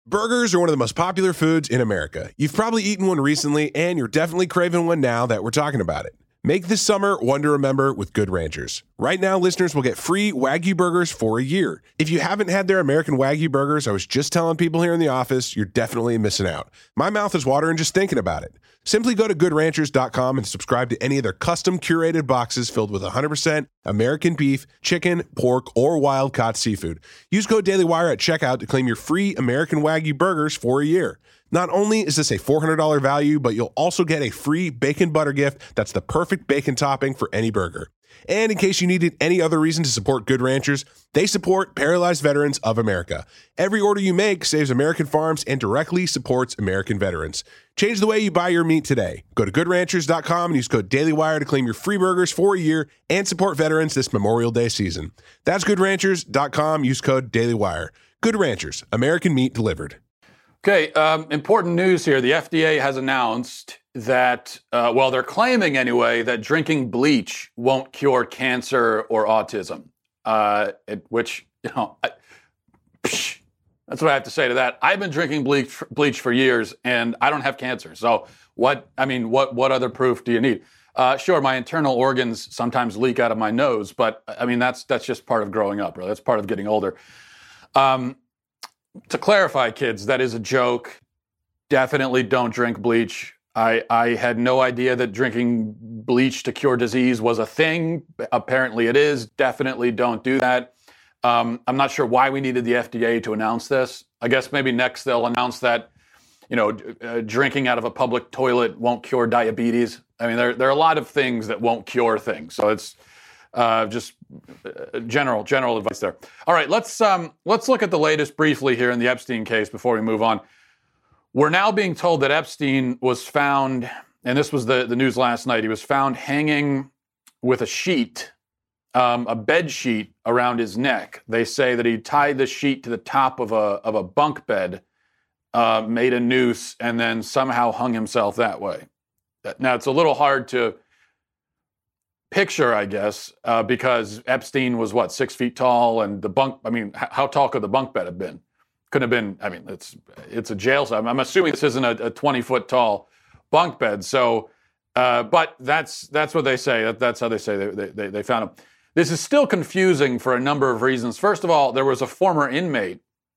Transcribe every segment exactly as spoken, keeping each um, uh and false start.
Burgers are one of the most popular foods in America. You've probably eaten one recently, and you're definitely craving one now that we're talking about it. Make this summer one to remember with Good Ranchers. Right now, listeners will get free Wagyu burgers for a year. If you haven't had their American Wagyu burgers, I was just telling people here in the office, you're definitely missing out. My mouth is watering just thinking about it. Simply go to good ranchers dot com and subscribe to any of their custom curated boxes filled with one hundred percent American beef, chicken, pork, or wild-caught seafood. Use code DailyWire at checkout to claim your free American Wagyu burgers for a year. Not only is this a four hundred dollars value, but you'll also get a free bacon butter gift that's the perfect bacon topping for any burger. And in case you needed any other reason to support Good Ranchers, they support Paralyzed Veterans of America. Every order you make saves American farms and directly supports American veterans. Change the way you buy your meat today. Go to good ranchers dot com and use code DailyWire to claim your free burgers for a year and support veterans this Memorial Day season. That's good ranchers dot com. Use code DailyWire. Good Ranchers, American meat delivered. Okay, um, important news here. The F D A has announced that, uh, well, they're claiming anyway, that drinking bleach won't cure cancer or autism, uh, it, which, you know, I, psh, that's what I have to say to that. I've been drinking bleach, bleach for years, and I don't have cancer. So what, I mean, what, what other proof do you need? Uh, sure, my internal organs sometimes leak out of my nose, but, I mean, that's that's just part of growing up, really. That's part of getting older. Um, To clarify, kids, that is a joke. Definitely don't drink bleach. I, I had no idea that drinking bleach to cure disease was a thing. Apparently it is. Definitely don't do that. Um, I'm not sure why we needed the F D A to announce this. I guess maybe next they'll announce that, you know, uh, drinking out of a public toilet won't cure diabetes. I mean, there, there are a lot of things that won't cure things. So it's Uh, just uh, general general advice there. All right, let's um, let's look at the latest briefly here in the Epstein case before we move on. We're now being told that Epstein was found, and this was the, the news last night, he was found hanging with a sheet, um, a bed sheet around his neck. They say that he tied the sheet to the top of a of a bunk bed, uh, made a noose, and then somehow hung himself that way. Now, it's a little hard to picture, I guess, uh, because Epstein was, what, six feet tall, and the bunk, I mean, h- how tall could the bunk bed have been? Couldn't have been, I mean, it's it's a jail cell. I'm, I'm assuming this isn't a twenty-foot tall bunk bed. So, uh, but that's that's what they say. That, that's how they say they, they, they found him. This is still confusing for a number of reasons. First of all, there was a former inmate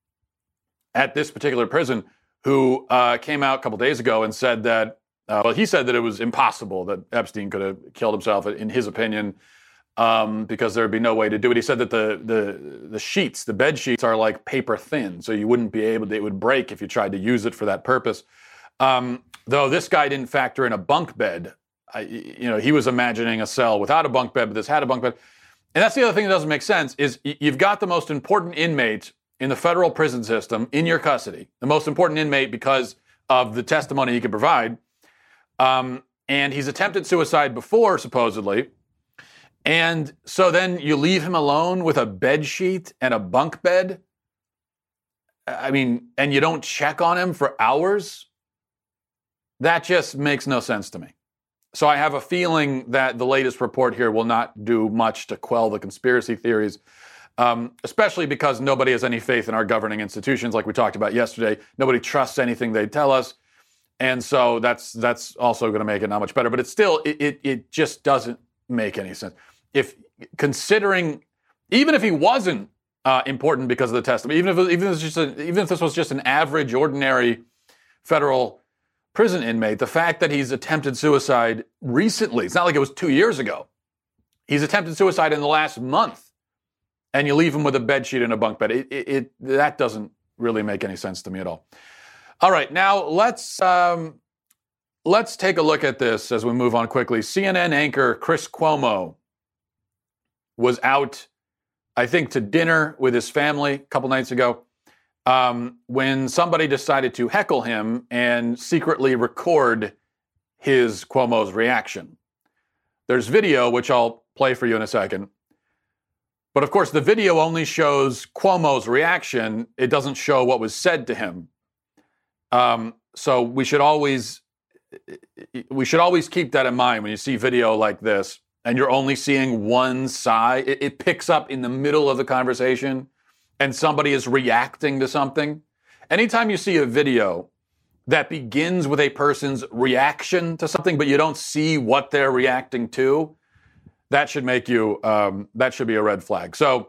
at this particular prison who uh, came out a couple days ago and said that, uh, well, he said that it was impossible that Epstein could have killed himself, in his opinion, um, because there would be no way to do it. He said that the the the sheets, the bed sheets, are like paper thin, so you wouldn't be able to, it would break if you tried to use it for that purpose. Um, though this guy didn't factor in a bunk bed. I, you know, he was imagining a cell without a bunk bed, but this had a bunk bed. And that's the other thing that doesn't make sense, is you've got the most important inmate in the federal prison system in your custody, the most important inmate because of the testimony he could provide. Um, and he's attempted suicide before, supposedly. And so then you leave him alone with a bed sheet and a bunk bed. I mean, and you don't check on him for hours. That just makes no sense to me. So I have a feeling that the latest report here will not do much to quell the conspiracy theories, um, especially because nobody has any faith in our governing institutions, like we talked about yesterday. Nobody trusts anything they tell us. And so that's that's also going to make it not much better. But it's still, it, it, it just doesn't make any sense. If considering, even if he wasn't uh, important because of the testimony, even if even if, just a, even if this was just an average, ordinary federal prison inmate, the fact that he's attempted suicide recently, it's not like it was two years ago. He's attempted suicide in the last month, and you leave him with a bed sheet and a bunk bed. It, it, it that doesn't really make any sense to me at all. All right, now let's um, let's take a look at this as we move on quickly. C N N anchor Chris Cuomo was out, I think, to dinner with his family a couple nights ago um, when somebody decided to heckle him and secretly record his Cuomo's reaction. There's video, which I'll play for you in a second. But of course, the video only shows Cuomo's reaction. It doesn't show what was said to him. Um, so we should always we should always keep that in mind when you see video like this and you're only seeing one side. It, it picks up in the middle of the conversation and somebody is reacting to something. Anytime you see a video that begins with a person's reaction to something, but you don't see what they're reacting to, that should make you, um, that should be a red flag. So,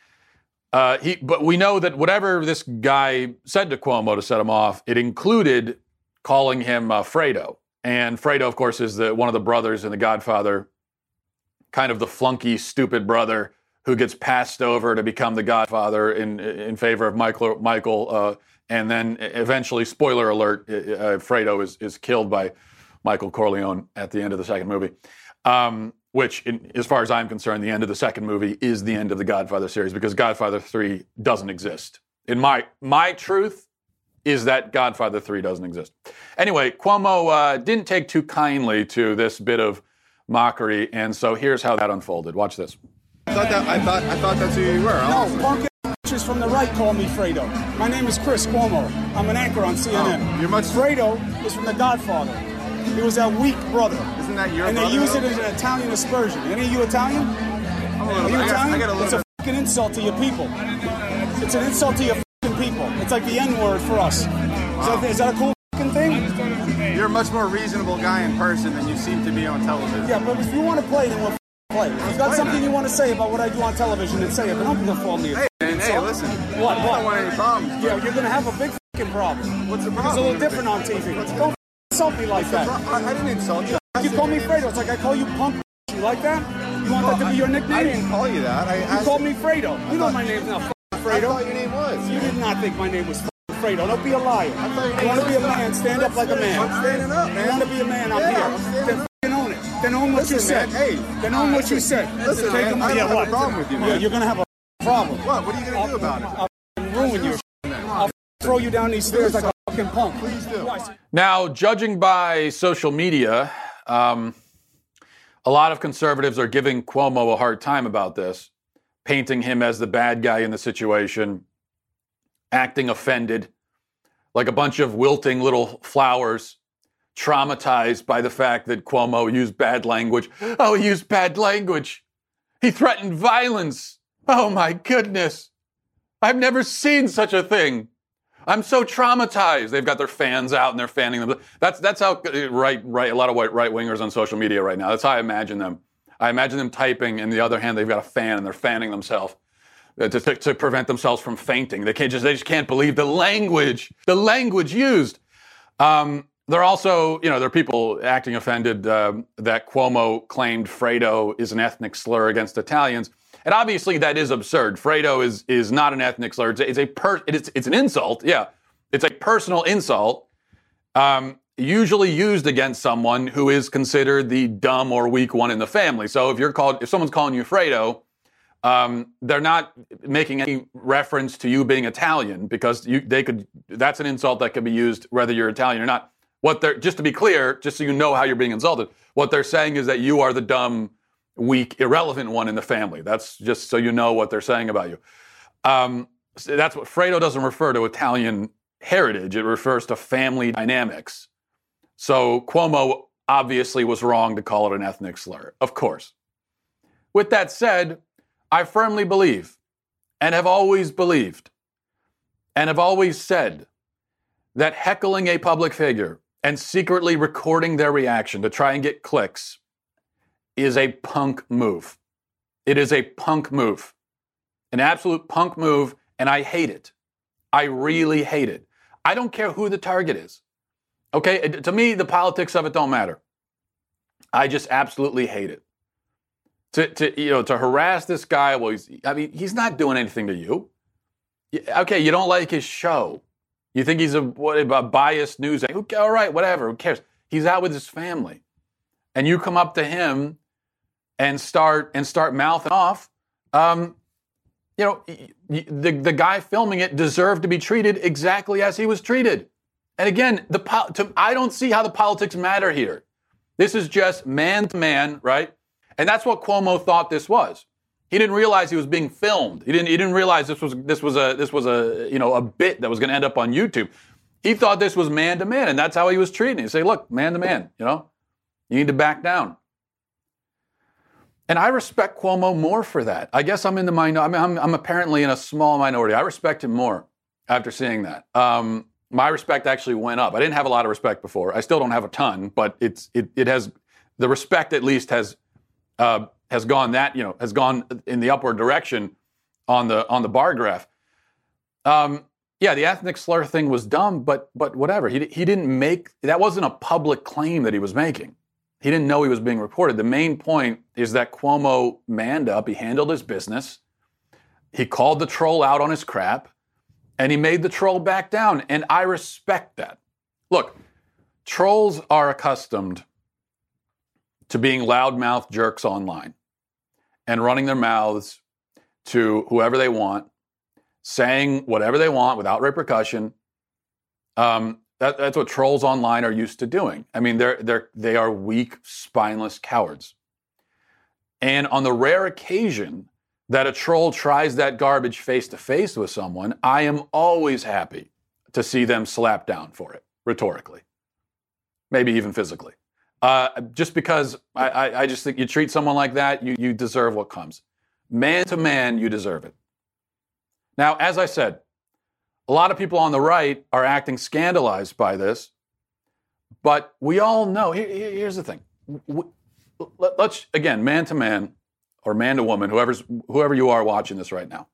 uh, he, but we know that whatever this guy said to Cuomo to set him off, it included calling him uh, Fredo. And Fredo, of course, is the one of the brothers in The Godfather, kind of the flunky, stupid brother who gets passed over to become the Godfather in in favor of Michael. Michael, uh, and then eventually, spoiler alert, uh, Fredo is is killed by Michael Corleone at the end of the second movie. Um, which, in, as far as I'm concerned, the end of the second movie is the end of the Godfather series, because Godfather three doesn't exist. In my my truth is that Godfather three doesn't exist. Anyway, Cuomo uh, didn't take too kindly to this bit of mockery, and so here's how that unfolded. Watch this. I thought that I thought I thought that's who you were. No, punk bitches from the right call me Fredo. My name is Chris Cuomo. I'm an anchor on C N N. Oh, you're much. Fredo is from The Godfather. He was that weak brother. Isn't that your And brother? they use it as an Italian aspersion. Any of you Italian? I'm a little Are you bit- I got- Italian? I got a little It's a bit- fucking insult to your people. It's an insult to your fucking people. It's like the N-word for us. Is, that, is that a cool fucking thing? You're a much more reasonable guy in person than you seem to be on television. Yeah, but if you want to play, then we'll play. If you've got something you want to say about what I do on television, then say it. But don't call me a Hey, man, hey, insult. listen. What? I What? don't want any problems. Yeah, you're going to have a big fucking problem. What's the It's a problem? little different on T V. What's the- Don't insult me like that. I, I didn't insult you. You call me Fredo. It's like I call you punk. You like that? You want Well, that to be your nickname? I didn't call you that. I You asked called me Fredo. You know my name's not I Fredo. thought your name was. You did not think my name was Fredo. Don't be a liar. I thought your You name want to be a was- man? Stand up like a man. I'm standing up, man. You want to be a man? I'm Yeah, here. I'm standing Then up. f***ing own it. Then own what you Listen, said. man, hey. Then own what you said. Listen, Take man, them- I don't yeah, have a what? problem with you, Yeah, man. you're gonna have a problem. What? What are you gonna do about it? I'll f***ing ruin you. I'll f***ing throw you down these stairs like a fucking punk. Please do. Now, judging by social media, um, a lot of conservatives are giving Cuomo a hard time about this, painting him as the bad guy in the situation, acting offended, like a bunch of wilting little flowers, traumatized by the fact that Cuomo used bad language. Oh, he used bad language. He threatened violence. Oh, my goodness. I've never seen such a thing. I'm so traumatized. They've got their fans out and they're fanning them. That's that's how right right a lot of white right wingers on social media right now. That's how I imagine them. I imagine them typing, and the other hand, they've got a fan and they're fanning themselves to, to, to prevent themselves from fainting. They can't just they just can't believe the language, the language used. Um, they're also, you know, there are people acting offended um, that Cuomo claimed Fredo is an ethnic slur against Italians. And obviously that is absurd. Fredo is is not an ethnic slur. It's a, it's a per, it's it's an insult. Yeah, it's a personal insult, um, usually used against someone who is considered the dumb or weak one in the family. So if you're called, if someone's calling you Fredo, um, they're not making any reference to you being Italian, because you they could. That's an insult that could be used whether you're Italian or not. What they're just to be clear, just so you know how you're being insulted. What they're saying is that you are the dumb, weak, irrelevant one in the family. That's just so you know what they're saying about you. Um, so that's what Fredo doesn't refer to Italian heritage. It refers to family dynamics. So Cuomo obviously was wrong to call it an ethnic slur, of course. With that said, I firmly believe, and have always believed, and have always said, that heckling a public figure and secretly recording their reaction to try and get clicks is a punk move. It is a punk move. An absolute punk move, and I hate it. I really hate it. I don't care who the target is. Okay? To me, the politics of it don't matter. I just absolutely hate it. To, to you know, to harass this guy, well, he's, I mean, he's not doing anything to you. Okay, you don't like his show. You think he's a, what, a biased news anchor. All right, whatever, who cares? He's out with his family. And you come up to him and start and start mouthing off. Um, you know, the, the guy filming it deserved to be treated exactly as he was treated. And again, the to, I don't see how the politics matter here. This is just man to man, right? And that's what Cuomo thought this was. He didn't realize he was being filmed. He didn't. He didn't realize this was this was a this was a you know a bit that was going to end up on YouTube. He thought this was man to man, and that's how he was treating it. He say, "Look, man to man, you know, you need to back down." And I respect Cuomo more for that. I guess I'm in the minority. I mean, I'm, I'm apparently in a small minority. I respect him more. after seeing that. Um, my respect actually went up. I didn't have a lot of respect before. I still don't have a ton, but it's it it has the respect at least has uh, has gone that you know has gone in the upward direction on the on the bar graph. Um, yeah, the ethnic slur thing was dumb, but but whatever. He he didn't make that wasn't a public claim that he was making. He didn't know he was being reported. The main point is that Cuomo manned up. He handled his business. He called the troll out on his crap. And he made the troll back down, and I respect that. Look, trolls are accustomed to being loudmouth jerks online and running their mouths to whoever they want, saying whatever they want without repercussion. Um, that, that's what trolls online are used to doing. I mean, they're they're they are weak, spineless cowards. And on the rare occasion that a troll tries that garbage face-to-face with someone, I am always happy to see them slap down for it, rhetorically, maybe even physically. Uh, just because I, I, I just think you treat someone like that, you, you deserve what comes. Man to man, you deserve it. Now, as I said, a lot of people on the right are acting scandalized by this, but we all know, here, here's the thing. We, let's, again, man to man, or man to woman, whoever's, whoever you are watching this right now.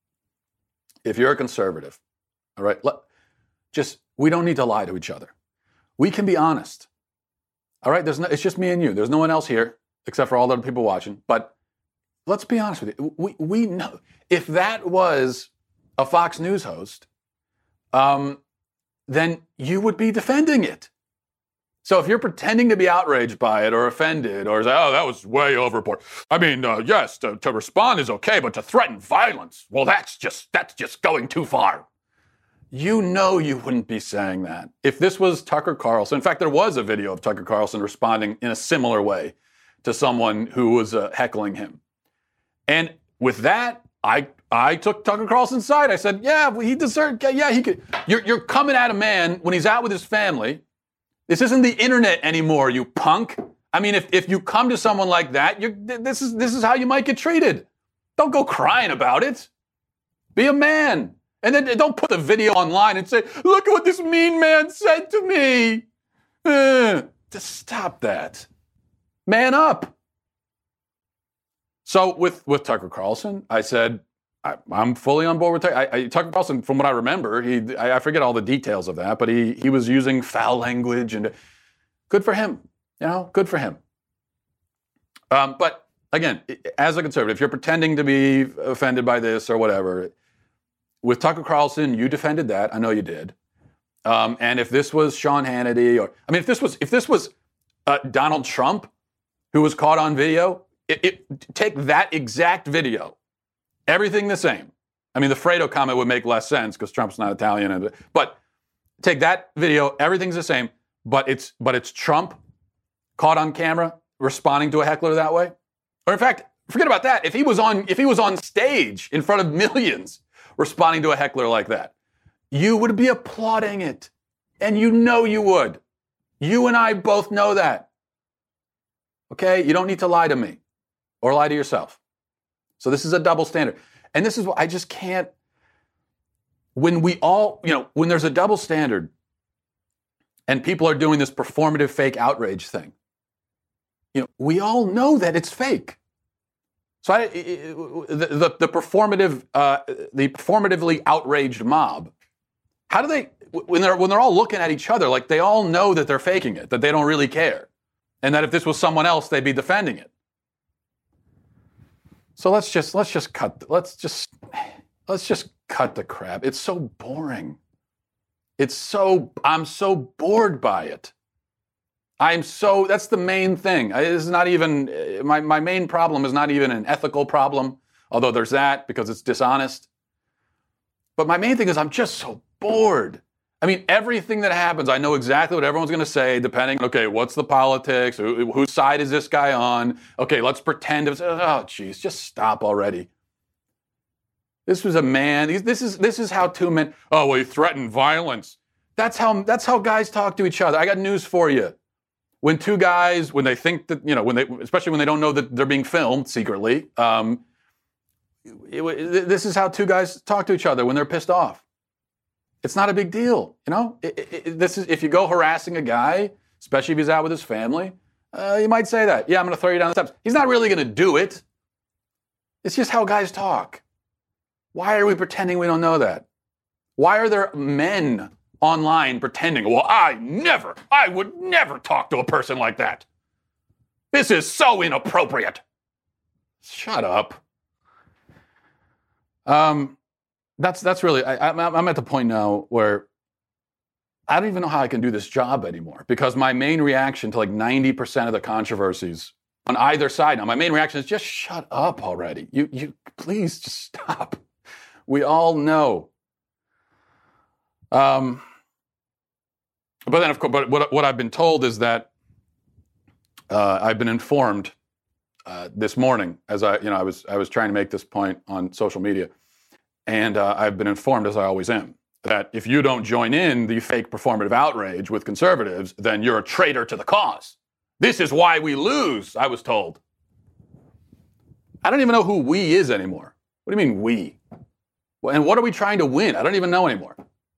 If you're a conservative, all right, let, just, we don't need to lie to each other. We can be honest. All right, there's no, it's just me and you. There's no one else here except for all the other people watching. But let's be honest with you. We, we know, if that was a Fox News host, um, then you would be defending it. So if you're pretending to be outraged by it or offended or say, oh, that was way overboard. I mean, uh, yes, to, to respond is okay, but to threaten violence, well, that's just that's just going too far. You know you wouldn't be saying that. If this was Tucker Carlson, in fact, there was a video of Tucker Carlson responding in a similar way to someone who was uh, heckling him. And with that, I I took Tucker Carlson's side. I said, yeah, he deserved, yeah, he could. You're, you're coming at a man when he's out with his family. This isn't the internet anymore, you punk. I mean, if, if you come to someone like that, you're, this is this is how you might get treated. Don't go crying about it. Be a man. And then don't put the video online and say, look at what this mean man said to me. Uh, just stop that. Man up. So with, with Tucker Carlson, I said, I, I'm fully on board with Tucker. I, I, Tucker Carlson, from what I remember, he I, I forget all the details of that, but he he was using foul language, and good for him. You know, good for him. Um, but again, as a conservative, if you're pretending to be offended by this or whatever, with Tucker Carlson, you defended that. I know you did. Um, and if this was Sean Hannity, or I mean, if this was if this was uh, Donald Trump, who was caught on video, it, it, take that exact video. Everything the same. I mean, the Fredo comment would make less sense because Trump's not Italian. And, but take that video, everything's the same, but it's but it's Trump caught on camera responding to a heckler that way. Or in fact, forget about that. If he was on if he was on stage in front of millions responding to a heckler like that, you would be applauding it. And you know you would. You and I both know that. Okay? You don't need to lie to me or lie to yourself. So this is a double standard. And this is what I just can't, when we all, you know, when there's a double standard and people are doing this performative fake outrage thing, you know, we all know that it's fake. So I, the, the, the performative, uh, the performatively outraged mob, how do they, when they're, when they're all looking at each other, like they all know that they're faking it, that they don't really care. And that if this was someone else, they'd be defending it. So let's just let's just cut let's just let's just cut the crap. It's so boring. It's so I'm so bored by it. I'm so that's the main thing. It's not even my my main problem is not even an ethical problem, although there's that because it's dishonest. But my main thing is I'm just so bored. I mean, everything that happens, I know exactly what everyone's going to say, depending, okay, what's the politics? Who, whose side is this guy on? Okay, let's pretend. It was, oh, geez, just stop already. This was a man. This is this is how two men, oh, well, he threatened violence. That's how that's how guys talk to each other. I got news for you. When two guys, when they think that, you know, when they, especially when they don't know that they're being filmed secretly, um, it, it, this is how two guys talk to each other when they're pissed off. It's not a big deal, you know? It, it, it, this is if you go harassing a guy, especially if he's out with his family, uh, you might say that. Yeah, I'm going to throw you down the steps. He's not really going to do it. It's just how guys talk. Why are we pretending we don't know that? Why are there men online pretending, well, I never, I would never talk to a person like that. This is so inappropriate. Shut up. Um, that's that's really, I, I'm, I'm at the point now where I don't even know how I can do this job anymore because my main reaction to like ninety percent of the controversies on either side now, my main reaction is just shut up already. You, you, please just stop. We all know. Um, but then, of course, but what, what I've been told is that uh, I've been informed uh, this morning as I, you know, I was I was trying to make this point on social media, and uh, I've been informed, as I always am, that if you don't join in the fake performative outrage with conservatives, then you're a traitor to the cause. This is why we lose, I was told. I don't even know who we is anymore. What do you mean we? And what are we trying to win? I don't even know anymore.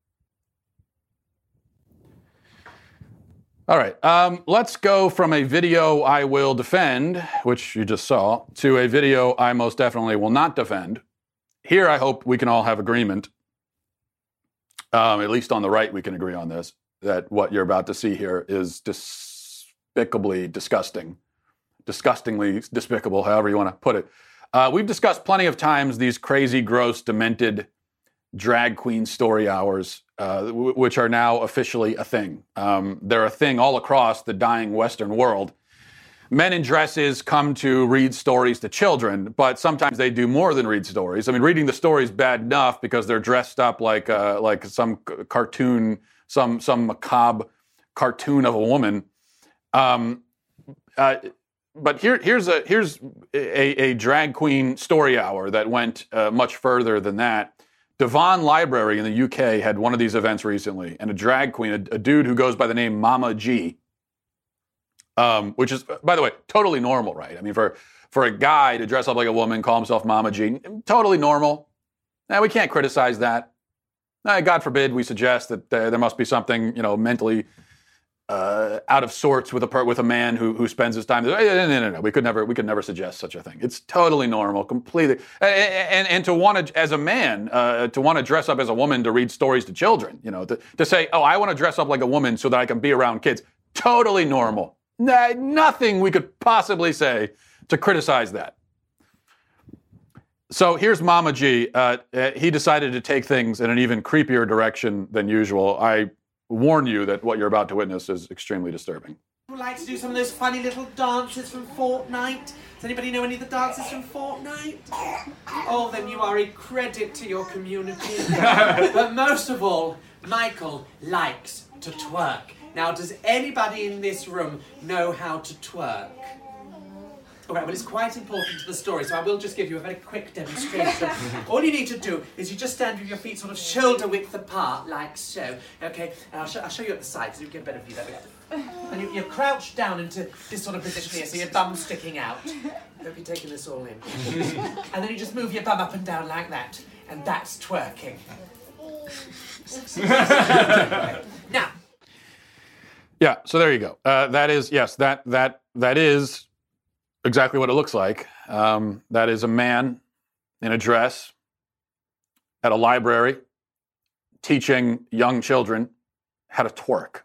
All right, um, let's go from a video I will defend, which you just saw, to a video I most definitely will not defend. Here, I hope we can all have agreement, um, at least on the right we can agree on this, that what you're about to see here is despicably disgusting, disgustingly despicable, however you want to put it. Uh, we've discussed plenty of times these crazy, gross, demented drag queen story hours, uh, w- which are now officially a thing. Um, they're a thing all across the dying Western world. Men in dresses come to read stories to children, but sometimes they do more than read stories. I mean, reading the story is bad enough because they're dressed up like uh, like some c- cartoon, some some macabre cartoon of a woman. Um, uh, but here, here's a here's a, a drag queen story hour that went uh, much further than that. Devon Library in the U K had one of these events recently, and a drag queen, a, a dude who goes by the name Mama G, um, which is, by the way, totally normal, right? I mean, for, for a guy to dress up like a woman, call himself Mama G, totally normal. Now, we can't criticize that. Now, God forbid we suggest that uh, there must be something, you know, mentally uh, out of sorts with a per- with a man who who spends his time. No, no, no, no. We could never we could never suggest such a thing. It's totally normal, completely. And and, and to want to, as a man, uh, to want to dress up as a woman to read stories to children, you know, to, to say, oh, I want to dress up like a woman so that I can be around kids. Totally normal. Nah, nothing we could possibly say to criticize that. So here's Mama G. Uh, he decided to take things in an even creepier direction than usual. I warn you that what you're about to witness is extremely disturbing. Would like to do some of those funny little dances from Fortnite? Does anybody know any of the dances from Fortnite? Oh, then you are a credit to your community. But most of all, Michael likes to twerk. Now, does anybody in this room know how to twerk? All right, well, it's quite important to the story, so I will just give you a very quick demonstration. All you need to do is you just stand with your feet sort of shoulder width apart, like so. Okay, and I'll, sh- I'll show you at the side so you get a better view. There we go. And you, you're crouched down into this sort of position here, so your bum's sticking out. Hope you're taking this all in. And then you just move your bum up and down like that, and that's twerking. Now. Yeah, so there you go. Uh, that is, yes, that that that is exactly what it looks like. Um, that is a man in a dress at a library teaching young children how to twerk.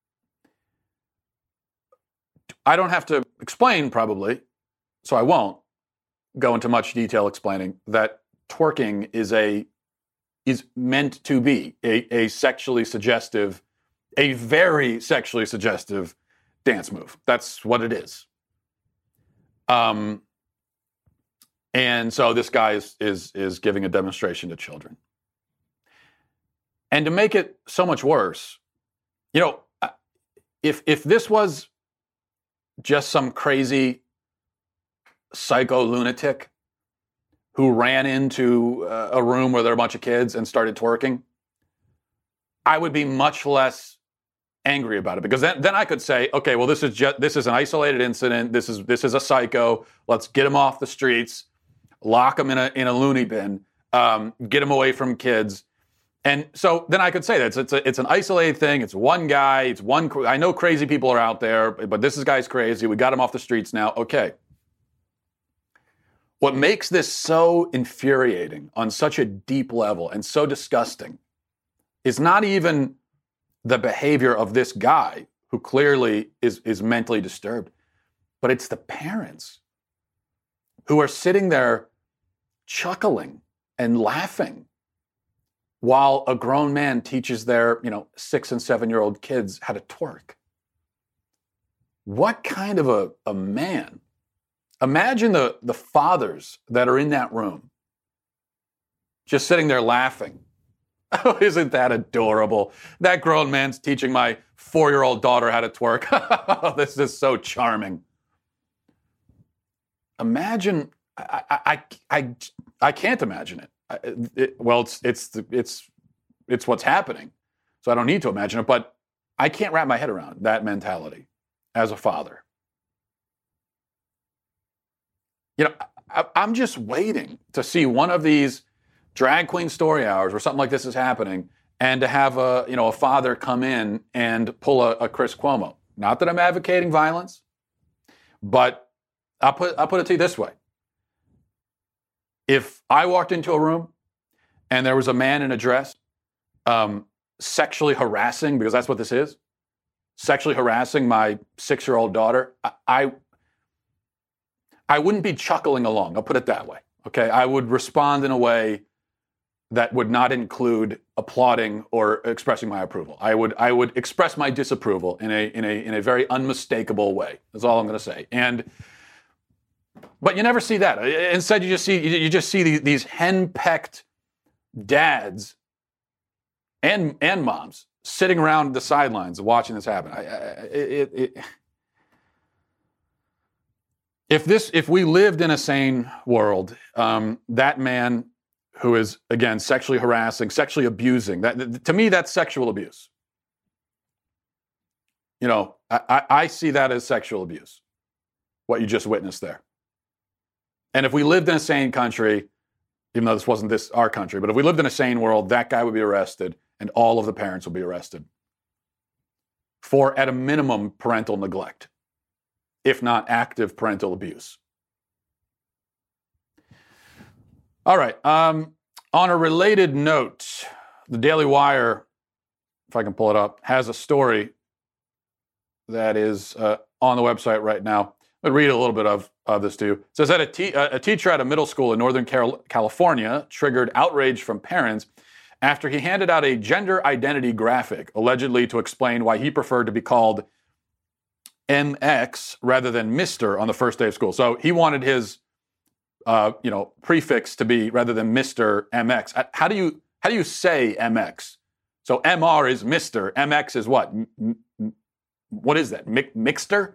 I don't have to explain, probably, so I won't go into much detail explaining that twerking is a is meant to be a, a sexually suggestive, a very sexually suggestive dance move. That's what it is. Um, and so this guy is, is, is giving a demonstration to children. And to make it so much worse, you know, if, if this was just some crazy psycho lunatic who ran into a room where there were a bunch of kids and started twerking, I would be much less angry about it, because then, then I could say, okay, well, this is just this is an isolated incident. This is this is a psycho. Let's get him off the streets, lock him in a in a loony bin, um, get him away from kids. And so then I could say that it's it's, a, it's an isolated thing. It's one guy. It's one. I know crazy people are out there, but this guy's crazy. We got him off the streets now. Okay. What makes this so infuriating on such a deep level and so disgusting is not even the behavior of this guy who clearly is, is mentally disturbed, but it's the parents who are sitting there chuckling and laughing while a grown man teaches their, you know, six and seven-year-old kids how to twerk. What kind of a, a man? Imagine the, the fathers that are in that room just sitting there laughing. Oh, isn't that adorable? That grown man's teaching my four-year-old daughter how to twerk. Oh, this is so charming. Imagine, I, I, I, I can't imagine it. It, well, it's it's it's it's what's happening, so I don't need to imagine it. But I can't wrap my head around that mentality as a father. You know, I, I'm just waiting to see one of these drag queen story hours where something like this is happening, and to have a you know a father come in and pull a, a Chris Cuomo. Not that I'm advocating violence, but I'll put I'll put it to you this way. If I walked into a room and there was a man in a dress um, sexually harassing, because that's what this is, sexually harassing my six-year-old daughter, I, I I wouldn't be chuckling along. I'll put it that way. Okay, I would respond in a way that would not include applauding or expressing my approval. I would I would express my disapproval in a in a in a very unmistakable way. That's all I'm going to say. And but you never see that. Instead, you just see you just see these, these henpecked dads and and moms sitting around the sidelines watching this happen. I, I, it, it, if this if we lived in a sane world, um, that man who is again sexually harassing, sexually abusing, that to me that's sexual abuse. You know, I, I see that as sexual abuse. What you just witnessed there. And if we lived in a sane country, even though this wasn't this our country, but if we lived in a sane world, that guy would be arrested and all of the parents would be arrested for, at a minimum, parental neglect, if not active parental abuse. All right. Um, on a related note, the Daily Wire, if I can pull it up, has a story that is uh, on the website right now. I'll read a little bit of, of this to you. It says that a, te- a teacher at a middle school in Northern Cal- California triggered outrage from parents after he handed out a gender identity graphic, allegedly to explain why he preferred to be called M X rather than Mister on the first day of school. So he wanted his, uh, you know, prefix to be rather than Mister M X. How do you how do you say M X? So M R is Mister M X is what? M- m- what is that? Mi- mixter?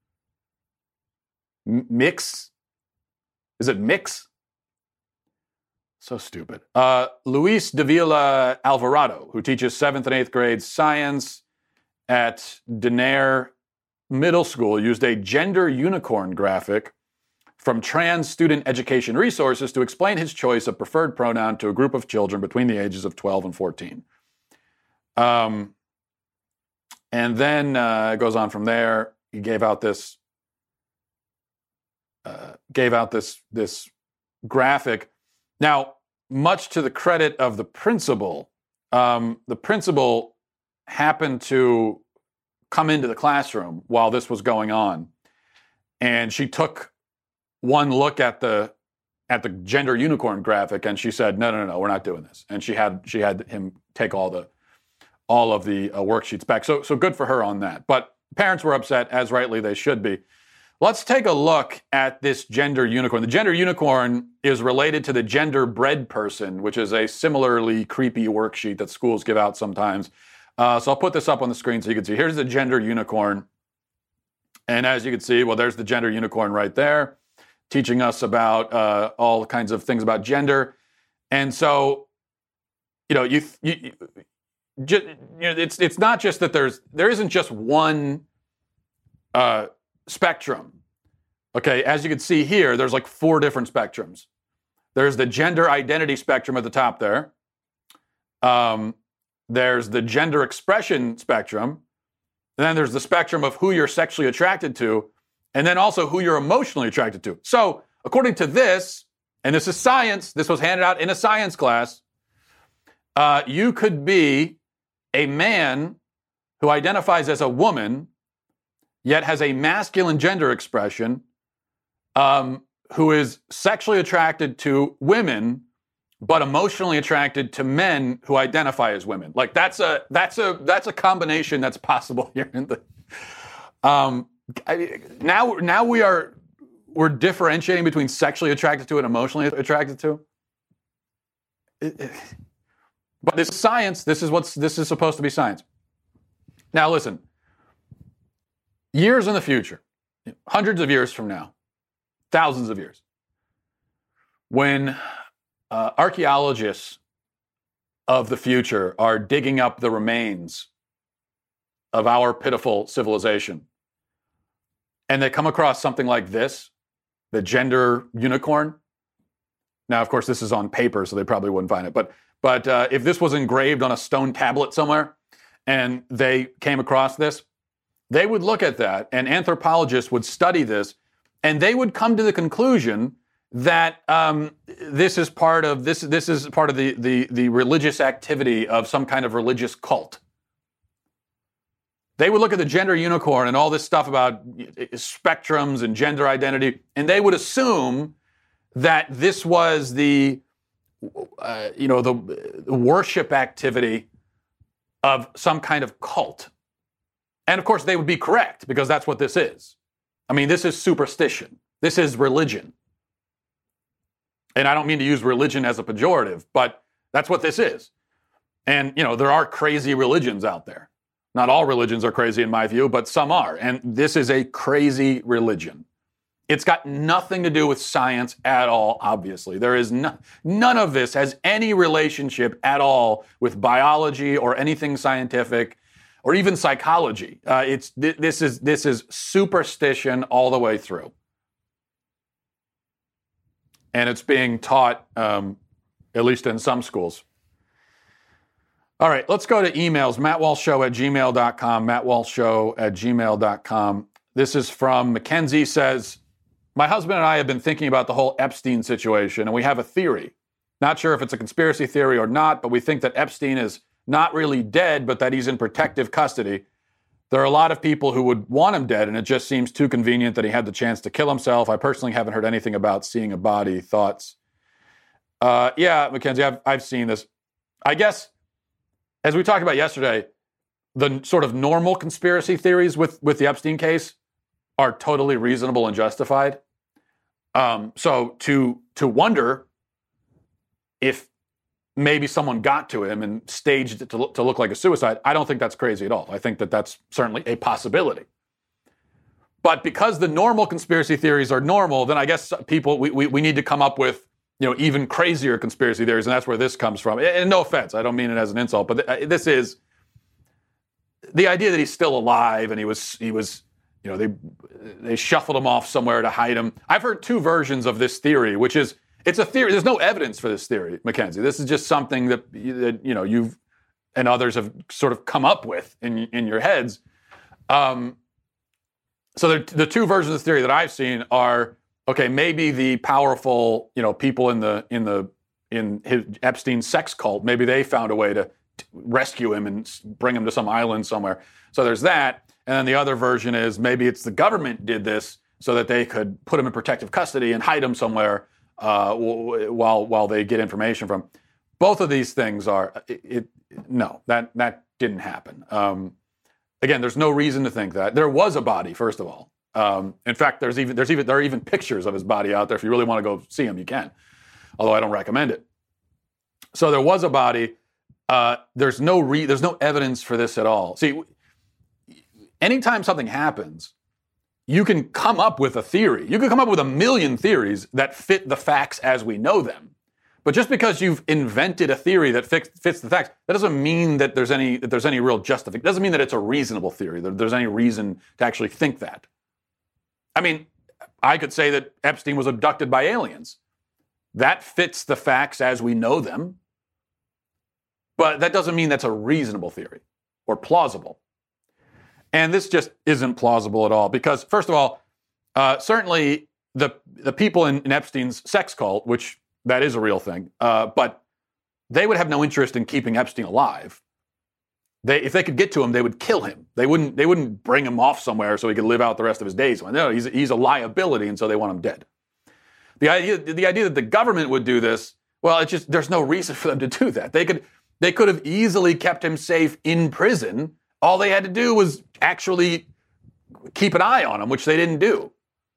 Mix? Is it mix? So stupid. Uh, Luis Davila Alvarado, who teaches seventh and eighth grade science at Denair Middle School, used a gender unicorn graphic from Trans Student Education Resources to explain his choice of preferred pronoun to a group of children between the ages of twelve and fourteen. Um, and then uh, it goes on from there. He gave out this Uh, gave out this this graphic. Now, much to the credit of the principal, um, the principal happened to come into the classroom while this was going on, and she took one look at the at the gender unicorn graphic, and she said, "No, no, no, no, we're not doing this." And she had she had him take all the all of the uh, worksheets back. So so good for her on that. But parents were upset, as rightly they should be. Let's take a look at this gender unicorn. The gender unicorn is related to the gender bread person, which is a similarly creepy worksheet that schools give out sometimes. Uh, so I'll put this up on the screen so you can see. Here's the gender unicorn. And as you can see, well, there's the gender unicorn right there, teaching us about uh, all kinds of things about gender. And so, you know, you, you, you, just, you know, it's it's not just that there's there isn't just one uh, spectrum. Okay, as you can see here, there's like four different spectrums. There's the gender identity spectrum at the top there. Um, there's the gender expression spectrum. And then there's the spectrum of who you're sexually attracted to, and then also who you're emotionally attracted to. So, according to this, and this is science, this was handed out in a science class, uh, you could be a man who identifies as a woman, yet has a masculine gender expression, um, who is sexually attracted to women, but emotionally attracted to men who identify as women. Like that's a that's a that's a combination that's possible here. In the, um, I, now now we are we're differentiating between sexually attracted to and emotionally attracted to. It, it, but this is science. This is what's this is supposed to be science. Now listen. Years in the future, hundreds of years from now, thousands of years, when Uh, archaeologists of the future are digging up the remains of our pitiful civilization, and they come across something like this, the gender unicorn. Now, of course, this is on paper, so they probably wouldn't find it. But but uh, if this was engraved on a stone tablet somewhere, and they came across this, they would look at that, and anthropologists would study this, and they would come to the conclusion that um, this is part of this. This is part of the, the the religious activity of some kind of religious cult. They would look at the gender unicorn and all this stuff about spectrums and gender identity, and they would assume that this was the uh, you know the, the worship activity of some kind of cult. And of course, they would be correct because that's what this is. I mean, this is superstition. This is religion. And I don't mean to use religion as a pejorative, but that's what this is. And, you know, there are crazy religions out there. Not all religions are crazy in my view, but some are. And this is a crazy religion. It's got nothing to do with science at all, obviously. There is no, none of this has any relationship at all with biology or anything scientific or even psychology. Uh, it's th- this is this is superstition all the way through. And it's being taught, um, at least in some schools. All right, let's go to emails. matt walsh show at gmail dot com, matt walsh show at gmail dot com. This is from Mackenzie, says, my husband and I have been thinking about the whole Epstein situation, and we have a theory. Not sure if it's a conspiracy theory or not, but we think that Epstein is not really dead, but that he's in protective custody. There are a lot of people who would want him dead, and it just seems too convenient that he had the chance to kill himself. I personally haven't heard anything about seeing a body. Thoughts? Uh, yeah, Mackenzie, I've, I've seen this. I guess, as we talked about yesterday, the sort of normal conspiracy theories with, with the Epstein case are totally reasonable and justified. Um, so to to wonder if maybe someone got to him and staged it to look, to look like a suicide, I don't think that's crazy at all. I think that that's certainly a possibility. But because the normal conspiracy theories are normal, then I guess people, we, we, we need to come up with, you know, even crazier conspiracy theories, and that's where this comes from. And no offense, I don't mean it as an insult, but th- this is the idea that he's still alive and he was, he was, you know, they they shuffled him off somewhere to hide him. I've heard two versions of this theory, which is, it's a theory. There's no evidence for this theory, Mackenzie. This is just something that, that you know, you've and others have sort of come up with in in your heads. Um, so the, the two versions of the theory that I've seen are, okay, maybe the powerful, you know, people in the in the in his Epstein's sex cult, maybe they found a way to rescue him and bring him to some island somewhere. So there's that. And then the other version is maybe it's the government did this so that they could put him in protective custody and hide him somewhere uh, while while they get information from him. Both of these things are, it, it, no, that that didn't happen. Um, again, there's no reason to think that. There was a body, first of all. Um, in fact, there's even there's even there are even pictures of his body out there. If you really want to go see him, you can. Although I don't recommend it. So there was a body. Uh, there's no re- there's no evidence for this at all. See, anytime something happens, you can come up with a theory. You can come up with a million theories that fit the facts as we know them. But just because you've invented a theory that fits, fits the facts, that doesn't mean that there's any that there's any real justification. It doesn't mean that it's a reasonable theory. That there's any reason to actually think that. I mean, I could say that Epstein was abducted by aliens. That fits the facts as we know them. But that doesn't mean that's a reasonable theory or plausible. And this just isn't plausible at all because, first of all, uh, certainly the the people in, in Epstein's sex cult, which that is a real thing, uh, but they would have no interest in keeping Epstein alive. They, if they could get to him, they would kill him. They wouldn't. They wouldn't bring him off somewhere so he could live out the rest of his days. No, he's he's a liability, and so they want him dead. The idea, the idea that the government would do this, well, it's just there's no reason for them to do that. They could they could have easily kept him safe in prison. All they had to do was actually keep an eye on him, which they didn't do.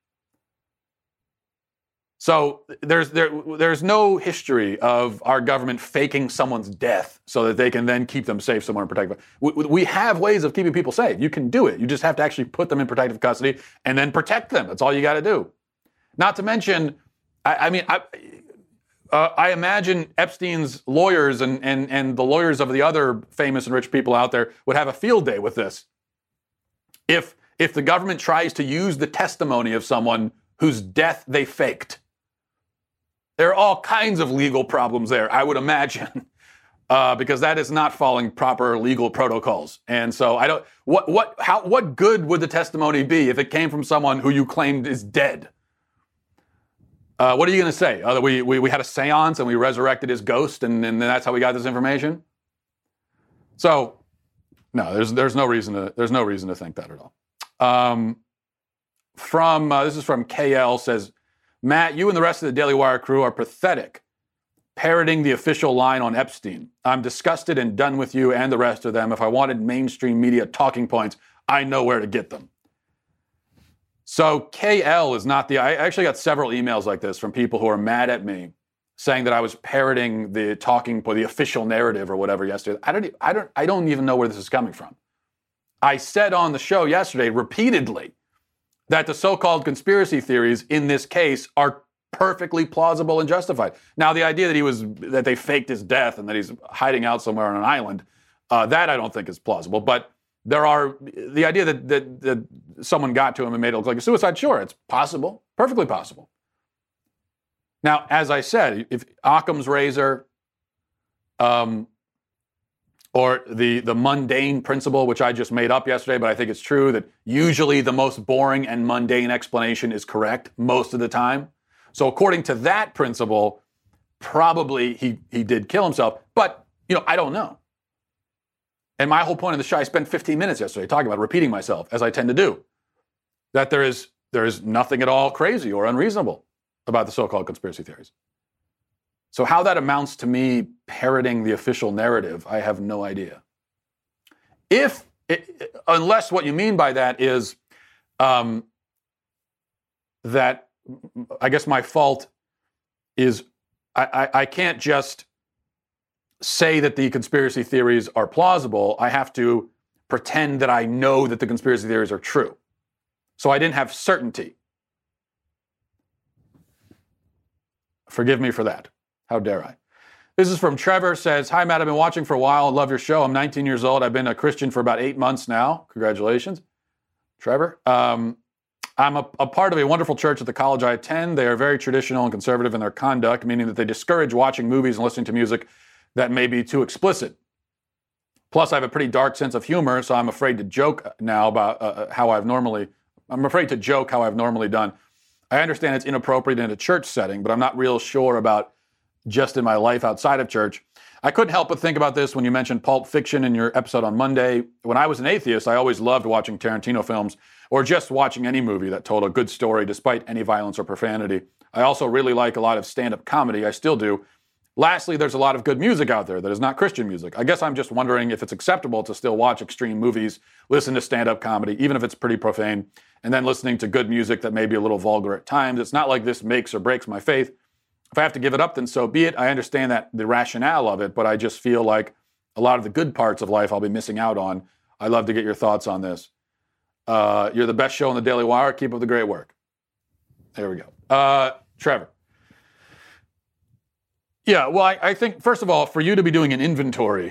So there's there there's no history of our government faking someone's death so that they can then keep them safe somewhere and protect them. We, we have ways of keeping people safe. You can do it. You just have to actually put them in protective custody and then protect them. That's all you got to do. Not to mention, I, I mean, I, uh, I imagine Epstein's lawyers and, and, and the lawyers of the other famous and rich people out there would have a field day with this. If, if the government tries to use the testimony of someone whose death they faked. There are all kinds of legal problems there, I would imagine, uh, because that is not following proper legal protocols. And so I don't, what, what, how, what good would the testimony be if it came from someone who you claimed is dead? Uh, what are you going to say? Uh, that we, we, we had a seance and we resurrected his ghost and, and that's how we got this information? So, no, there's, there's no reason to, there's no reason to think that at all. Um, from, uh, this is from K L, says, Matt, you and the rest of the Daily Wire crew are pathetic, parroting the official line on Epstein. I'm disgusted and done with you and the rest of them. If I wanted mainstream media talking points, I know where to get them. So K L is not the... I actually got several emails like this from people who are mad at me, saying that I was parroting the talking point, the official narrative or whatever yesterday. I don't, I don't, I don't even know where this is coming from. I said on the show yesterday repeatedly that the so-called conspiracy theories in this case are perfectly plausible and justified. Now, the idea that he was that they faked his death and that he's hiding out somewhere on an island, uh, that I don't think is plausible. But there are the idea that, that that someone got to him and made it look like a suicide. Sure, it's possible, perfectly possible. Now, as I said, if Occam's razor, um, or the, the mundane principle, which I just made up yesterday, but I think it's true, that usually the most boring and mundane explanation is correct most of the time. So according to that principle, probably he, he did kill himself. But, you know, I don't know. And my whole point of the show, I spent fifteen minutes yesterday talking about repeating myself, as I tend to do, that there is there is nothing at all crazy or unreasonable about the so-called conspiracy theories. So how that amounts to me parroting the official narrative, I have no idea. If, it, unless what you mean by that is um, that, I guess my fault is I, I, I can't just say that the conspiracy theories are plausible. I have to pretend that I know that the conspiracy theories are true. So I didn't have certainty. Forgive me for that. How dare I? This is from Trevor, says, hi, Matt, I've been watching for a while. I love your show. I'm nineteen years old. I've been a Christian for about eight months now. Congratulations, Trevor. Um, I'm a, a part of a wonderful church at the college I attend. They are very traditional and conservative in their conduct, meaning that they discourage watching movies and listening to music that may be too explicit. Plus, I have a pretty dark sense of humor, so I'm afraid to joke now about uh, how I've normally, I'm afraid to joke how I've normally done. I understand it's inappropriate in a church setting, but I'm not real sure about just in my life outside of church. I couldn't help but think about this when you mentioned Pulp Fiction in your episode on Monday. When I was an atheist, I always loved watching Tarantino films or just watching any movie that told a good story despite any violence or profanity. I also really like a lot of stand-up comedy. I still do. Lastly, there's a lot of good music out there that is not Christian music. I guess I'm just wondering if it's acceptable to still watch extreme movies, listen to stand-up comedy, even if it's pretty profane, and then listening to good music that may be a little vulgar at times. It's not like this makes or breaks my faith. If I have to give it up, then so be it. I understand that the rationale of it, but I just feel like a lot of the good parts of life I'll be missing out on. I'd love to get your thoughts on this. Uh, you're the best show on the Daily Wire. Keep up the great work. There we go. Uh, Trevor. Yeah, well, I, I think, first of all, for you to be doing an inventory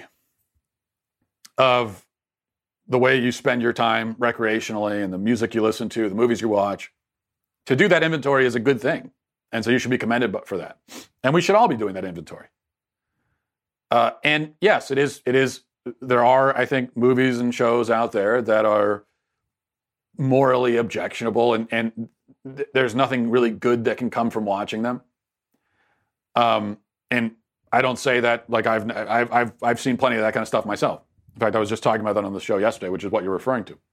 of the way you spend your time recreationally and the music you listen to, the movies you watch, to do that inventory is a good thing. And so you should be commended for that. And we should all be doing that inventory. Uh, and yes, it is. It is. There are, I think, movies and shows out there that are morally objectionable, and and th- there's nothing really good that can come from watching them. Um, and I don't say that like I've I've I've I've seen plenty of that kind of stuff myself. In fact, I was just talking about that on the show yesterday, which is what you're referring to.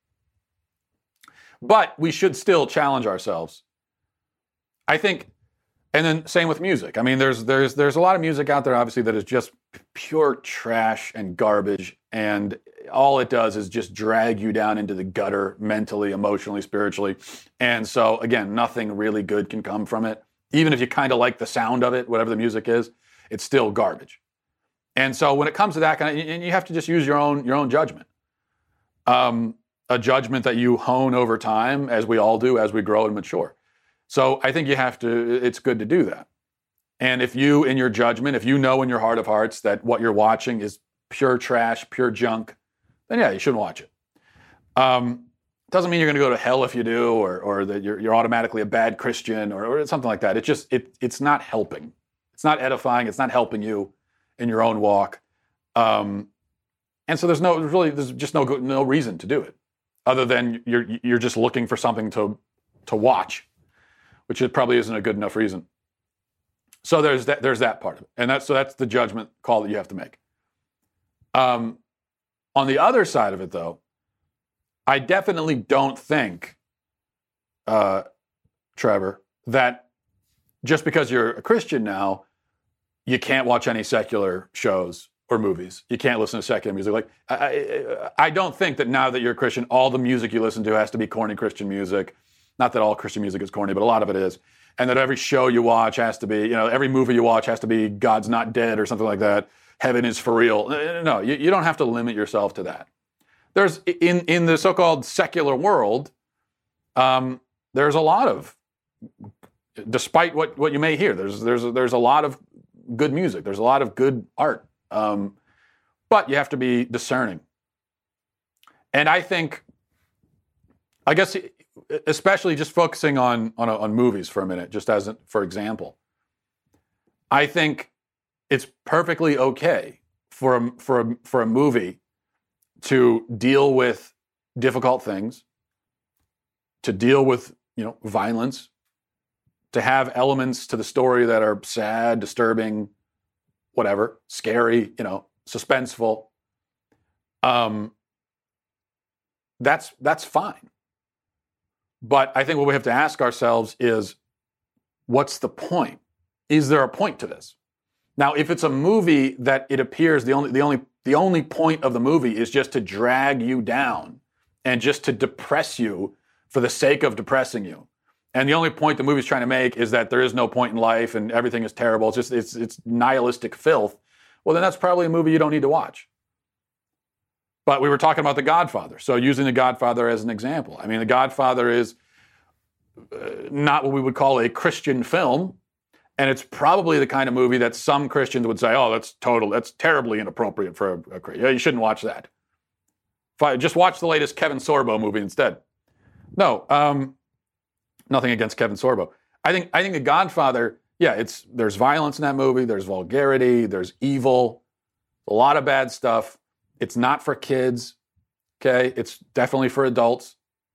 But we should still challenge ourselves. I think, and then same with music. I mean, there's there's there's a lot of music out there, obviously, that is just pure trash and garbage, and all it does is just drag you down into the gutter mentally, emotionally, spiritually. And so, again, nothing really good can come from it. Even if you kind of like the sound of it, whatever the music is, it's still garbage. And so when it comes to that kind of, and you have to just use your own your own judgment. Um, a judgment that you hone over time, as we all do, as we grow and mature. So I think you have to, it's good to do that. And if you, in your judgment, if you know in your heart of hearts that what you're watching is pure trash, pure junk, then yeah, you shouldn't watch it. Um, doesn't mean you're going to go to hell if you do, or or that you're you're automatically a bad Christian, or, or something like that. It just, it it's not helping. It's not edifying. It's not helping you in your own walk. Um, and so there's no, really, there's just no no reason to do it, other than you're you're just looking for something to to watch, which it probably isn't a good enough reason. So there's that there's that part of it, and that's so that's the judgment call that you have to make. Um, on the other side of it, though, I definitely don't think, uh, Trevor, that just because you're a Christian now, you can't watch any secular shows or movies. You can't listen to secular music. Like I, I, I don't think that now that you're a Christian, all the music you listen to has to be corny Christian music. Not that all Christian music is corny, but a lot of it is. And that every show you watch has to be, you know, every movie you watch has to be God's not dead or something like that. Heaven is for real. No, you, you don't have to limit yourself to that. There's, in, in the so-called secular world, um, there's a lot of, despite what, what you may hear, there's, there's, there's a lot of good music. There's a lot of good art. Um, but you have to be discerning. And I think, I guess, especially just focusing on, on, on movies for a minute, just as, a, for example, I think it's perfectly okay for a, for a, for a movie to deal with difficult things, to deal with, you know, violence, to have elements to the story that are sad, disturbing, whatever, scary, you know, suspenseful. Um, that's that's fine. But I think what we have to ask ourselves is, what's the point? Is there a point to this? Now, if it's a movie that it appears the only the only the only point of the movie is just to drag you down and just to depress you for the sake of depressing you, and the only point the movie's trying to make is that there is no point in life and everything is terrible, it's just it's it's nihilistic filth, well, then that's probably a movie you don't need to watch. But we were talking about The Godfather, so using The Godfather as an example. I mean, The Godfather is uh, not what we would call a Christian film. And it's probably the kind of movie that some Christians would say, oh, that's total, that's terribly inappropriate for a, a Christian. Yeah, you shouldn't watch that. If I, just watch the latest Kevin Sorbo movie instead. No, um, nothing against Kevin Sorbo. I think I think The Godfather, yeah, it's there's violence in that movie, there's vulgarity, there's evil, a lot of bad stuff. It's not for kids, okay? It's definitely for adults.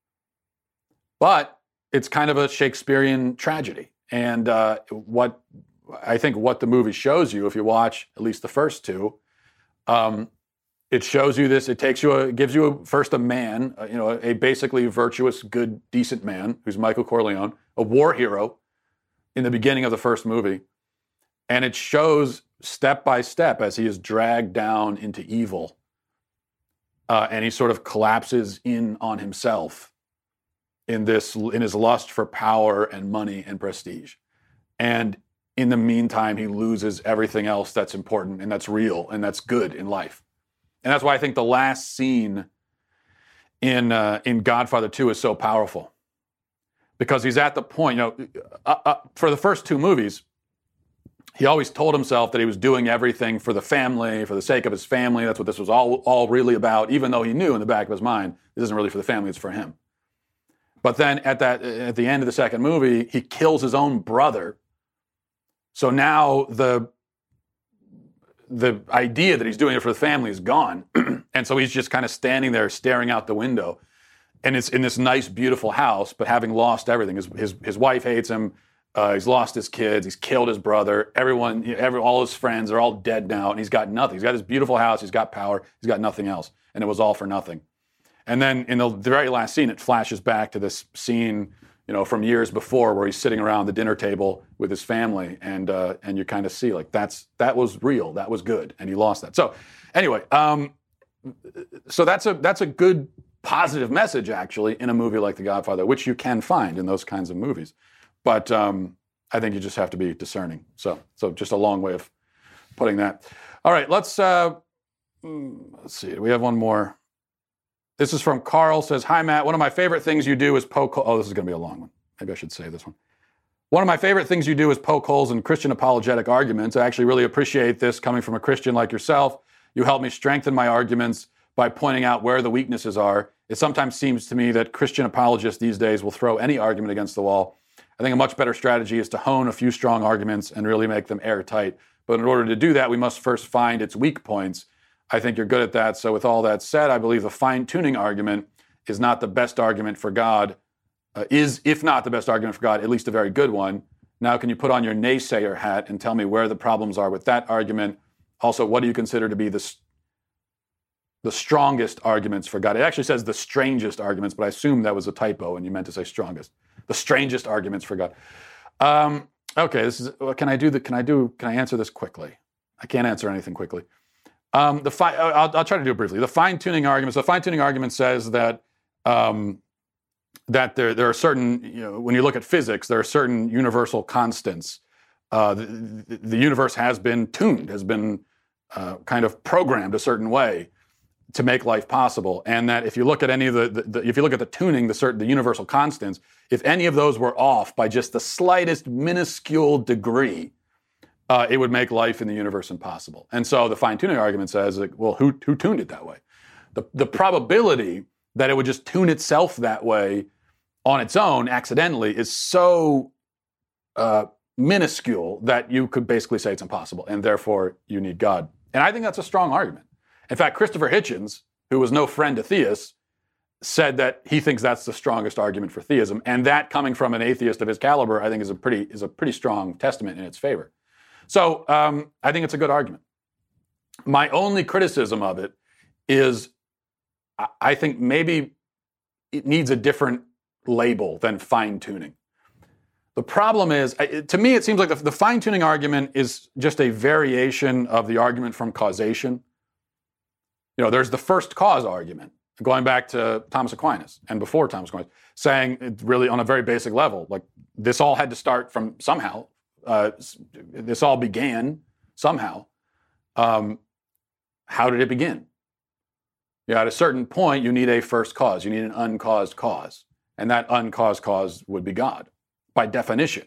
But it's kind of a Shakespearean tragedy. And uh, what I think what the movie shows you, if you watch at least the first two, um, it shows you this. It takes you, a, gives you a, first a man, uh, you know, a basically virtuous, good, decent man who's Michael Corleone, a war hero in the beginning of the first movie, and it shows step by step as he is dragged down into evil, uh, and he sort of collapses in on himself. in this, in his lust for power and money and prestige. And in the meantime, he loses everything else that's important and that's real and that's good in life. And that's why I think the last scene in uh, in Godfather two is so powerful. Because he's at the point, you know, uh, uh, for the first two movies, he always told himself that he was doing everything for the family, for the sake of his family. That's what this was all, all really about, even though he knew in the back of his mind, this isn't really for the family, it's for him. But then at that, at the end of the second movie, he kills his own brother. So now the the idea that he's doing it for the family is gone. And so he's just kind of standing there staring out the window. And it's in this nice, beautiful house, but having lost everything. His his, his wife hates him. Uh, he's lost his kids. He's killed his brother. Everyone, you know, every, all his friends are all dead now, and he's got nothing. He's got his beautiful house. He's got power. He's got nothing else. And it was all for nothing. And then in the, the very last scene, it flashes back to this scene, you know, from years before, where he's sitting around the dinner table with his family, and uh, and you kind of see like that's that was real, that was good, and he lost that. So anyway, um, so that's a that's a good positive message actually in a movie like The Godfather, which you can find in those kinds of movies. But um, I think you just have to be discerning. So, so just a long way of putting that. All right, let's uh, let's see. We have one more. This is from Carl. Says, "Hi Matt. One of my favorite things you do is poke. Oh, this is going to be a long one. Maybe I should say this one. One of my favorite things you do is poke holes in Christian apologetic arguments. I actually really appreciate this coming from a Christian like yourself. You help me strengthen my arguments by pointing out where the weaknesses are. It sometimes seems to me that Christian apologists these days will throw any argument against the wall. I think a much better strategy is to hone a few strong arguments and really make them airtight. But in order to do that, we must first find its weak points. I think you're good at that. So with all that said, I believe the fine-tuning argument is not the best argument for God, uh, is, if not the best argument for God, at least a very good one. Now, can you put on your naysayer hat and tell me where the problems are with that argument? Also, what do you consider to be the, the strongest arguments for God? It actually says the strangest arguments, but I assume that was a typo and you meant to say strongest. The strangest arguments for God. Um, okay, this is. Can I do the? Can I do? Can I answer this quickly? I can't answer anything quickly. Um, the fi- I'll, I'll try to do it briefly. The fine-tuning arguments. The fine-tuning argument says that um, that there there are certain. You know, when you look at physics, there are certain universal constants. Uh, the, the, the universe has been tuned, has been uh, kind of programmed a certain way to make life possible, and that if you look at any of the, the, the if you look at the tuning, the certain the universal constants, if any of those were off by just the slightest minuscule degree, uh, it would make life in the universe impossible. And so the fine-tuning argument says, like, well, who who tuned it that way? The the probability that it would just tune itself that way on its own accidentally is so uh, minuscule that you could basically say it's impossible, and therefore you need God. And I think that's a strong argument. In fact, Christopher Hitchens, who was no friend to theists, said that he thinks that's the strongest argument for theism, and that coming from an atheist of his caliber, I think is a pretty is a pretty strong testament in its favor. So um, I think it's a good argument. My only criticism of it is, I think maybe it needs a different label than fine-tuning. The problem is, to me, it seems like the, the fine-tuning argument is just a variation of the argument from causation. You know, there's the first cause argument, going back to Thomas Aquinas and before Thomas Aquinas, saying it really on a very basic level, like this all had to start from somehow. Uh, this all began somehow. Um, how did it begin? Yeah, at a certain point, you need a first cause. You need an uncaused cause. And that uncaused cause would be God, by definition.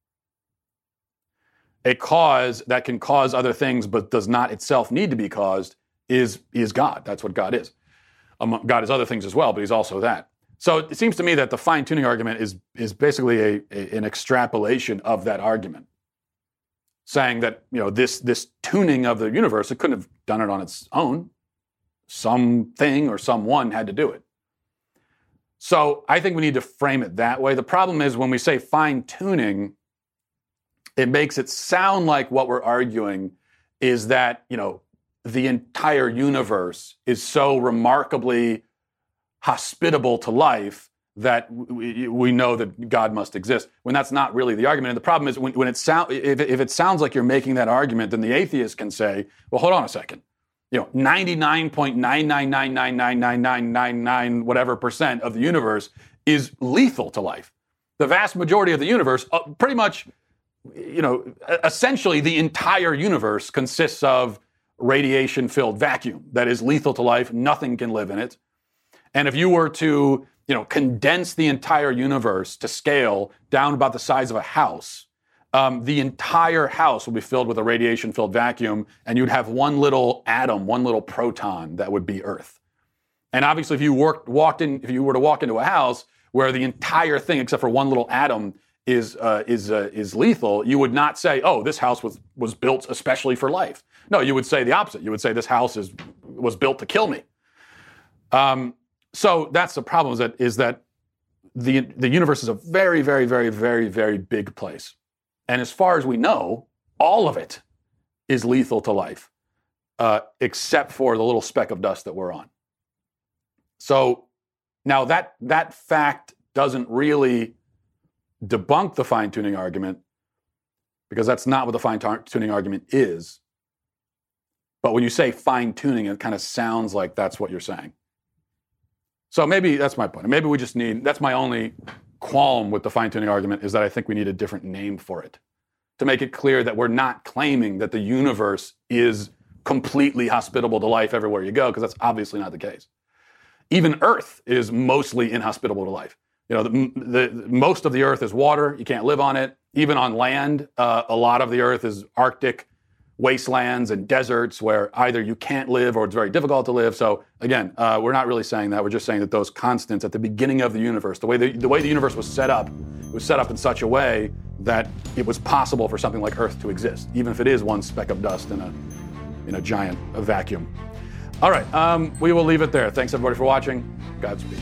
A cause that can cause other things but does not itself need to be caused is, is God. That's what God is. Um, God is other things as well, but he's also that. So it seems to me that the fine-tuning argument is, is basically a, a, an extrapolation of that argument, saying that, you know, this, this tuning of the universe, it couldn't have done it on its own. Something or someone had to do it. So I think we need to frame it that way. The problem is when we say fine-tuning, it makes it sound like what we're arguing is that, you know, the entire universe is so remarkably hospitable to life that we, we know that God must exist, when that's not really the argument. And the problem is when, when it sound, if, if it sounds like you're making that argument, then the atheist can say, well, hold on a second. You know, ninety-nine point nine nine nine nine nine nine nine nine nine whatever percent of the universe is lethal to life. The vast majority of the universe, uh, pretty much, you know, essentially the entire universe consists of radiation-filled vacuum that is lethal to life. Nothing can live in it. And if you were to, you know, condense the entire universe to scale down about the size of a house, Um, the entire house will be filled with a radiation-filled vacuum, and you'd have one little atom, one little proton that would be Earth. And obviously, if you worked, walked in, if you were to walk into a house where the entire thing, except for one little atom, is uh, is uh, is lethal, you would not say, "Oh, this house was was built especially for life." No, you would say the opposite. You would say this house is was built to kill me. Um, so that's the problem. Is that is that the the universe is a very, very, very, very, very big place, and as far as we know, all of it is lethal to life, uh, except for the little speck of dust that we're on. So now that that fact doesn't really debunk the fine-tuning argument, because that's not what the fine-tuning argument is. But when you say fine-tuning, it kind of sounds like that's what you're saying. So maybe that's my point. Maybe we just need, that's my only qualm with the fine-tuning argument, is that I think we need a different name for it, to make it clear that we're not claiming that the universe is completely hospitable to life everywhere you go, because that's obviously not the case. Even Earth is mostly inhospitable to life. You know, the, the, most of the Earth is water. You can't live on it. Even on land, uh, a lot of the Earth is Arctic wastelands and deserts where either you can't live or it's very difficult to live. So again, uh, we're not really saying that. We're just saying that those constants at the beginning of the universe, the way the, the way the universe was set up, it was set up in such a way that it was possible for something like Earth to exist, even if it is one speck of dust in a in a giant a vacuum. All right, um, we will leave it there. Thanks everybody for watching. Godspeed.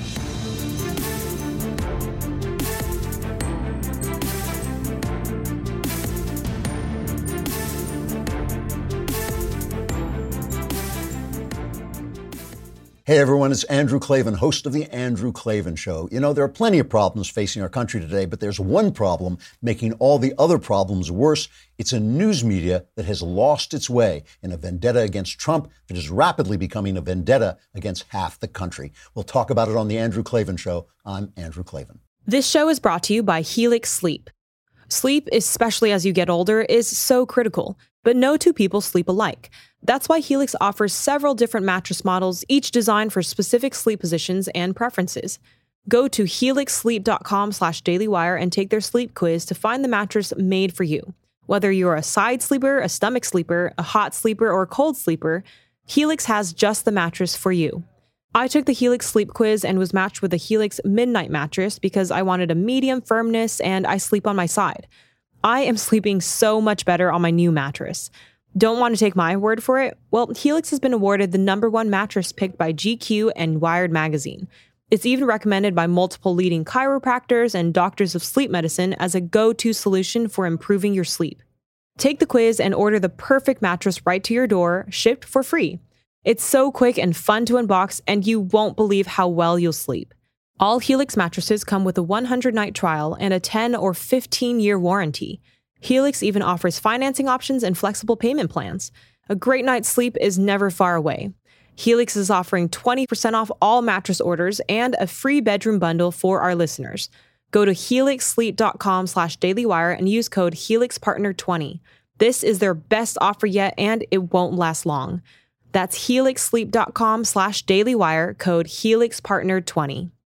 Hey everyone, it's Andrew Klavan, host of The Andrew Klavan Show. You know, there are plenty of problems facing our country today, but there's one problem making all the other problems worse. It's a news media that has lost its way in a vendetta against Trump that is rapidly becoming a vendetta against half the country. We'll talk about it on The Andrew Klavan Show. I'm Andrew Klavan. This show is brought to you by Helix Sleep. Sleep, especially as you get older, is so critical, but no two people sleep alike. That's why Helix offers several different mattress models, each designed for specific sleep positions and preferences. Go to helixsleep.com slash dailywire and take their sleep quiz to find the mattress made for you. Whether you're a side sleeper, a stomach sleeper, a hot sleeper, or a cold sleeper, Helix has just the mattress for you. I took the Helix sleep quiz and was matched with the Helix Midnight mattress because I wanted a medium firmness and I sleep on my side. I am sleeping so much better on my new mattress. Don't want to take my word for it? Well, Helix has been awarded the number one mattress picked by G Q and Wired magazine. It's even recommended by multiple leading chiropractors and doctors of sleep medicine as a go-to solution for improving your sleep. Take the quiz and order the perfect mattress right to your door, shipped for free. It's so quick and fun to unbox, and you won't believe how well you'll sleep. All Helix mattresses come with a one hundred night trial and a ten or fifteen year warranty. Helix even offers financing options and flexible payment plans. A great night's sleep is never far away. Helix is offering twenty percent off all mattress orders and a free bedroom bundle for our listeners. Go to helixsleep.com slash dailywire and use code helixpartner twenty. This is their best offer yet, and it won't last long. That's helixsleep.com slash dailywire, code helixpartner twenty.